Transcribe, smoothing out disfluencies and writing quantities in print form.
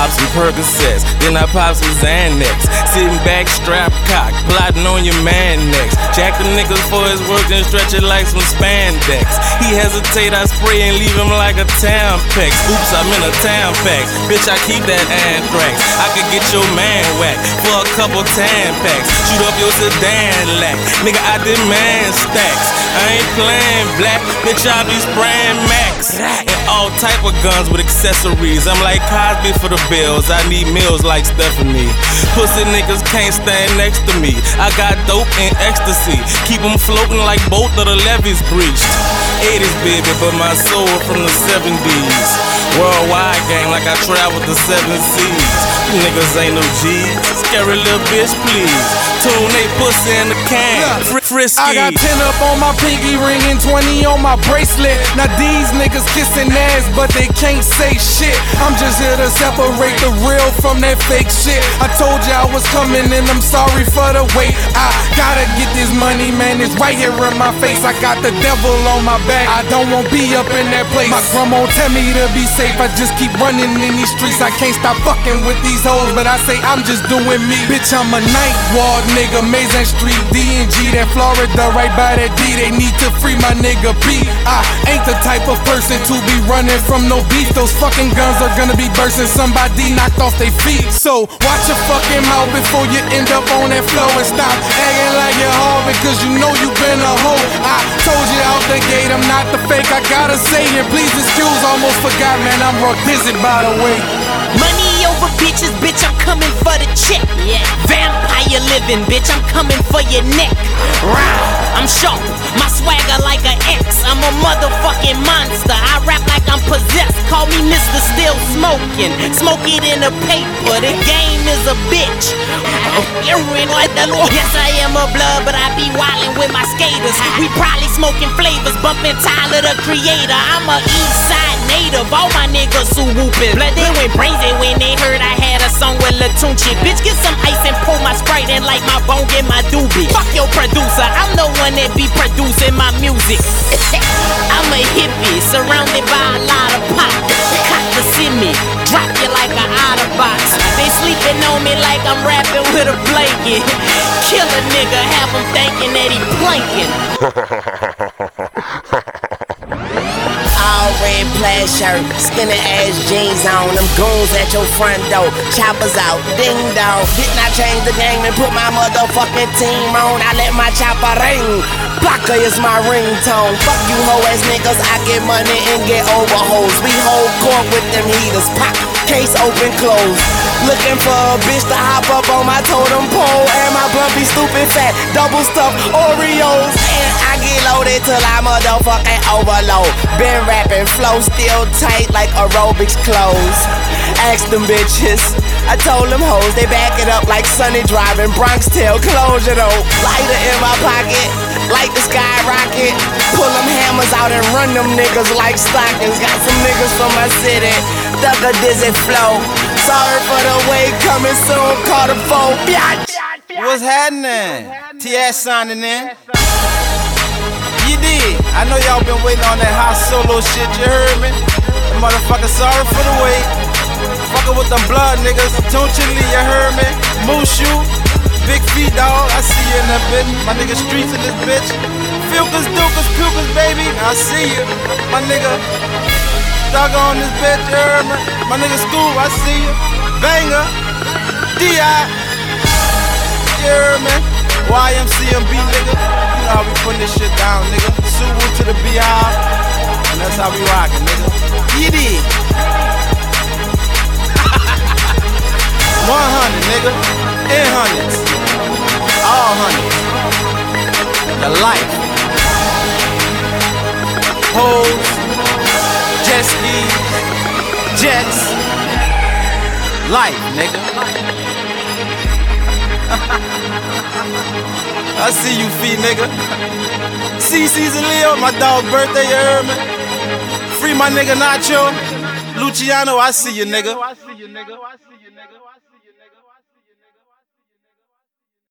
pop some Percocets, then I pop some Xanax. Sitting back, strap cock, plotting on your man next. Jack the niggas for his work and stretch it like some spandex. He hesitate, I spray and leave him like a Tampax. Oops, I'm in a Tampax. Bitch, I keep that anthrax. I could get your man whacked for a couple Tampax. Shoot up your sedan lack. Nigga, I demand stacks. I ain't playing black, bitch, I be spraying Max. And all type of guns with accessories. I'm like Cosby for the bills, I need meals like Stephanie. Pussy niggas can't stand next to me. I got dope and ecstasy. Keep them floating like both of the levees breached. 80s baby, but my soul from the 70s. Worldwide gang like I traveled the 7 seas. You niggas ain't no G's. Scary little bitch, please. Tune they pussy in the can. Frisky. I got 10 up on my pinky ring and 20 on my bracelet. Now these niggas kissing ass, but they can't say shit. I'm just here to separate the real from that fake shit. I told you I was coming and I'm sorry for the wait. I gotta get this money, man, it's right here in my face. I got the devil on my back, I don't want be up in that place. My grandma tell me to be safe, I just keep running in these streets. I can't stop fucking with these hoes, but I say I'm just doing me. Bitch, I'm a night ward nigga, Mason Street, D&G, that Florida, right by that D. They need to free my nigga B. I ain't the type of person to be running from no beef. Those fucking guns are gonna be bursting, somebody knocked off their feet. So watch your fucking mouth before you end up on that floor. And stop acting like you're hard, because you know you been a hoe. I told you out the gate, I'm not the fake, I gotta say it. Please excuse, almost forgot, man, I'm rock dizzy by the way. Money over bitches, bitch, I'm coming for the check. Yeah. Vampire living, bitch, I'm coming for your neck. Rah, I'm sharp, my swagger like an X. I'm a motherfucking monster, I rap like I'm possessed. Call me Mr. Still Smoking, smoke it in the paper. The game is a bitch. Yes, I am a blood, but I be wildin' with my skaters. We probably smoking flavors, bumping Tyler the Creator. I'm a east side native, all my niggas who whoopin'. Blood, they went crazy when they heard I had a song with Latunchi. Bitch, get some ice and pour my Sprite in like my bone get my doobie. Fuck your producer, I'm the one that be producing my music. I'm a hippie, surrounded by a lot of pop. Cop to see me, drop you like an Otterbox. They sleeping on me like I'm rapping with a blanket. Kill a nigga, have him thinking that he planking. All red plaid shirt, skinny ass jeans on. Them goons at your front door, choppers out, ding dong. Didn't I change the game and put my motherfucking team on? I let my chopper ring, Blocker is my ringtone. Fuck you hoe ass niggas, I get money and get over hoes. We hold court with them heaters, pop, case open, close. Looking for a bitch to hop up on my totem pole. And my blunt be stupid fat, double stuffed Oreos. And I get loaded till I motherfucking overload. Been rapping, flow still tight like aerobics clothes. Ask them bitches, I told them hoes, they back it up like Sunny driving Bronx tail closure though. Lighter in my pocket, like the skyrocket. Pull them hammers out and run them niggas like stockings. Got some niggas from my city, duck a dizzy flow. Sorry for the wait, coming soon, call the phone, biatch. What's happening? TS signing in. You did. I know y'all been waiting on that hot solo shit, you heard me? The motherfucker, sorry for the wait. Fuckin' with them blood niggas. Don't you leave, you heard me? Mushu, Big Feet dog, I see you in that bitch. My nigga Streets in this bitch. Filkers, Dukers, Pukers, baby, I see you. My nigga Dugger on this bitch, you heard me? My nigga Scoob, I see you. Banger, D.I. You heard me? YMCMB, nigga. You know how we putting this shit down, nigga. Suwu to the Beehive. And that's how we rockin', nigga. You did. 100, nigga. In hundreds. All hundreds. The life. Hoes. Jet skis. Jets. Life, nigga. I see you, feet, nigga. CC's and Leo, my dog birthday, you heard me? Free my nigga Nacho. Luciano, I see you, nigga.